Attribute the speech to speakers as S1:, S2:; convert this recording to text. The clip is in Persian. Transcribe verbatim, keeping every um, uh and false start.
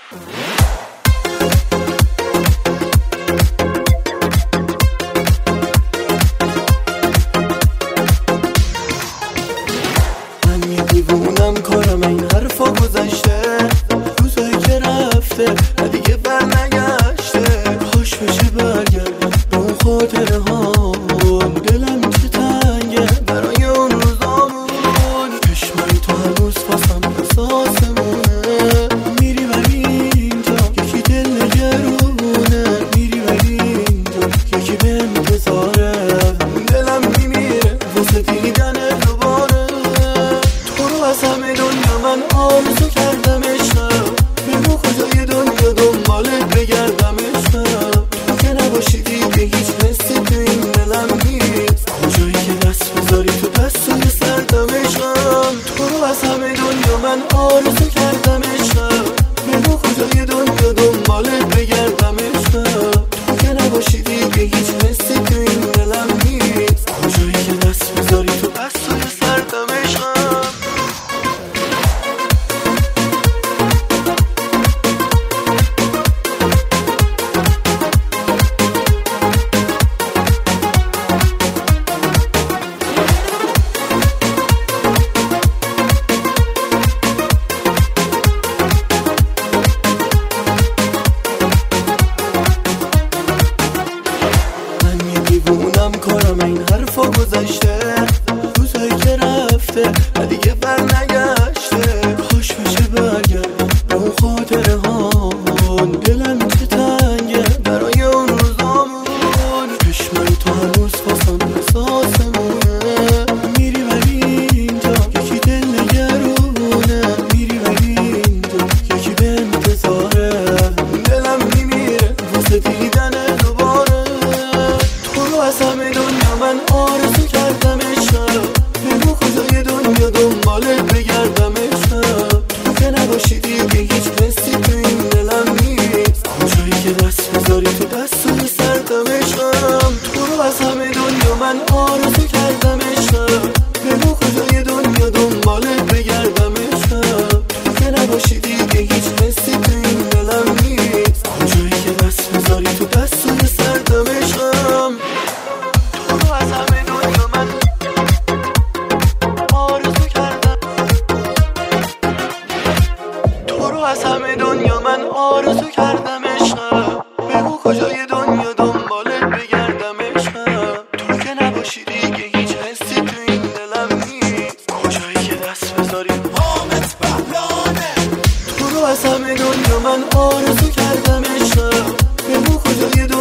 S1: من یه دیوونم، کارم این حرفا گذشته، روزایی که رفته و دیگه بر نگشته. کاش بشه برگردم به اون خاطره هامون، دلم چه تنگه برای اون روزامون. چشمای تو هنوز فاسم احساسمونه، میری ولی اینجا یکی دل نگرونه، میری ولی اینجا یکی به انتظاره. دلم میمیره واسه دیدن دوباره تو رو. از همه دنیا من آرزو کردم عشقم، بگو کجای دنیا دنبالت بگردم عشقم. تو که نباشی دیگه هیچ حسی تو این دلم نیست، کجایی که دست بذاری تو دستای سردم عشقم. تو رو از همه دنیا من آرزو کردم عشقم، بگو کجای دنیا دنبالت بگردم عشقم. تو که نباشی دیگه هیچ حسی تو این دلم نیست، کجایی که دست بذاری تو دستای سردم عشقم. دیوونم، کارم این حرفا گذشته، روزایی که رفته و دیگه بر نگشته. کاش بشه برگردم به اون خاطره هامون، دلم چه تنگه برای اون روزامون. چشمای تو هنوز فاسم احساسمونه، میری ولی اینجا یکی دل نگرونه، میری ولی اینجا یکی به انتظاره. دلم میمیره واسه دیدن دوباره تو رو. از همه دنیا من آرزو کردم عشقم، بگو کجای دنیا دنبالت بگردم عشقم. تو که نباشی دیگه هیچ حسی تو این دلم نیست، کجایی که دست بذاری تو دستای سردم عشقم. تو رو از همه دنیا من آرزو کردم عشقم، بگو کجای دنیا دنبالت بگردم عشقم. تو که نباشی دیگه هیچ حسی تو این دلم نیست، کجایی که دست بذاری تو دستای سردم عشقم. تو رو از همه دنیا من آرزو کردم، تو رو از همه دنیا من آرزو کردم عشقم، بگو کجای دنیا دنبالت بگردم عشقم. تو که نباشی دیگه هیچ حسی تو این دلم نیست، کجایی که دست بذاری حامت بهلانه. تو رو از همه دنیا من آرزو کردم عشقم، بگو کجای دنیا